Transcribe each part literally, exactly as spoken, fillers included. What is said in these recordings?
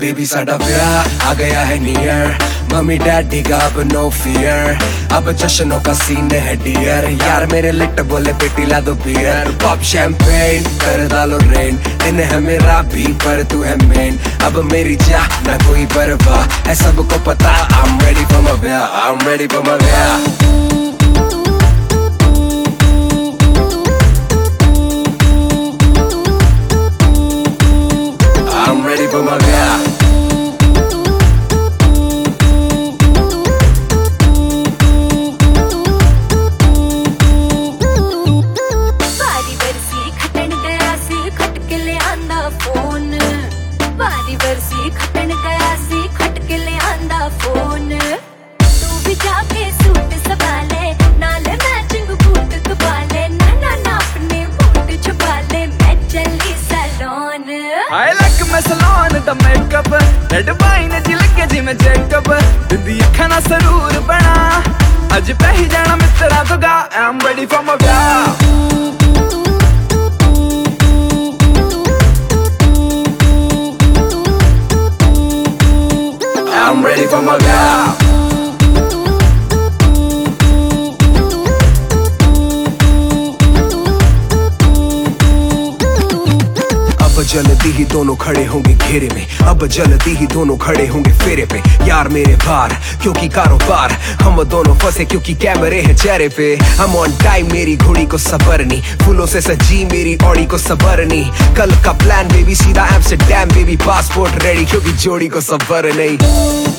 Baby साडा ब्याह आ गया है नियर, मम्मी डैडी का अब नो फियर, अब जश्नों का सीन है डियर। यार मेरे लिट बोले बेटी ला दो बियर, पॉप शैंपेन कर डालो रेन, दिन है मेरा भी पर तू है मेन, अब मेरी चाह ना कोई परवाह है, सबको पता I'm ready for my ब्याह, I'm ready for my ब्याह। I'm ready for my ब्याह। बारी बरसी खटन गया सी खट के ले आंदा फोन, बारी बरसी खटन गया सी खट के ले आंदा फोन, तू भी जाके सूट संभाले नाले मैचिंग बूट कबाले, ना ना ना अपने बूट छुपा ले मैं चली salon. I like my salon the makeup, red wine दी लगे जिमें जैकब, दिंदी अखां ना सरूर बना, अज पही जाना मित्रा Tuga I'm ready for my ब्याह। I'm ready for my ब्याह। अब जल्दी ही दोनों खड़े होंगे घेरे में, अब जल्दी ही दोनों खड़े होंगे फेरे पे, यार मेरे बार क्योंकि कारोबार, हम दोनों फंसे क्योंकि कैमरे हैं चेहरे पे। हम ऑन टाइम मेरी घोड़ी को सबरनी, फूलों से सजी मेरी ऑडी को सबरनी, कल का प्लान बेबी सीधा एम्स्टरडैम बेबी, पासपोर्ट रेडी क्योंकि जोड़ी को सबर नहीं।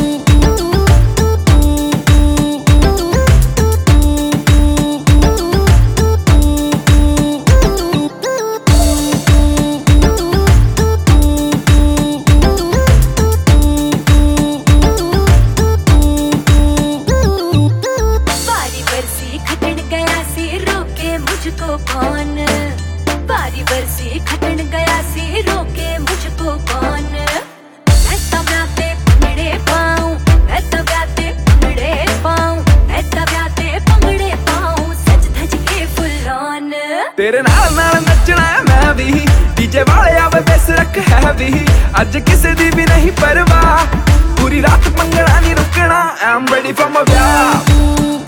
मुझको कौन, बारी बरसी खटन गया सी रोके मुझको कौन, मैं तब आते पंगड़े पाऊं, मैं तब आते पंगड़े पाऊं, मैं तब आते पंगड़े पाऊं, सज धज के फुल ऑन। तेरे नाल नाल नचना है मैं भी, डीजे वाले आवे बेस रख है भी, अज किसे दी भी नहीं परवाह, पूरी रात पंगड़ा नहीं रुकना I'm ready for my ब्याह।